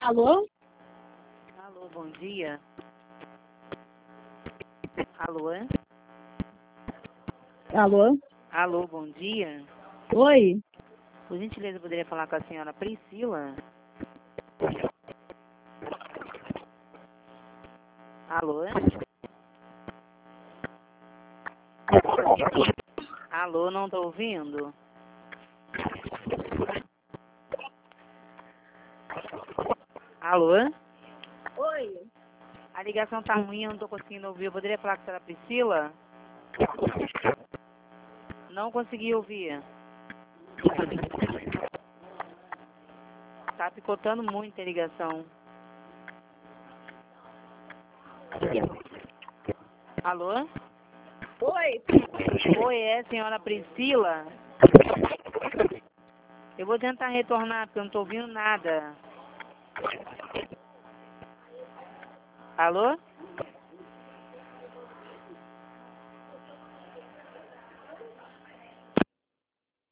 Alô? Alô, bom dia. Alô, é? Alô? Alô, bom dia. Oi? Por gentileza, eu poderia falar com a senhora Priscila? Alô, é? Alô, não tô ouvindo? Alô? É? Oi? A ligação tá ruim, eu não tô conseguindo ouvir. Eu poderia falar com a senhora Priscila? Não consegui ouvir. Tá picotando muito a ligação. Alô? Oi? Oi, é senhora Priscila? Eu vou tentar retornar, porque eu não tô ouvindo nada. Alô?